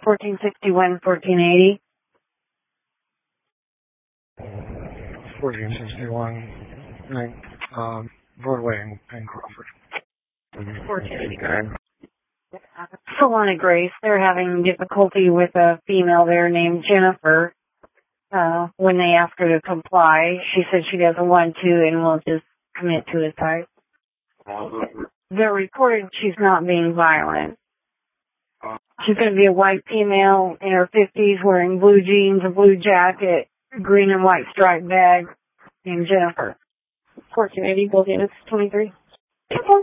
1461, 1480. 1461, Broadway in Crawford. 1489. Solana Grace, they're having difficulty with a female there named Jennifer. When they ask her to comply, she said she doesn't want to and will just commit suicide. They're reporting she's not being violent. She's going to be a white female in her 50s wearing blue jeans, a blue jacket, green and white striped bag, named Jennifer. 1480, both units, 23. Okay.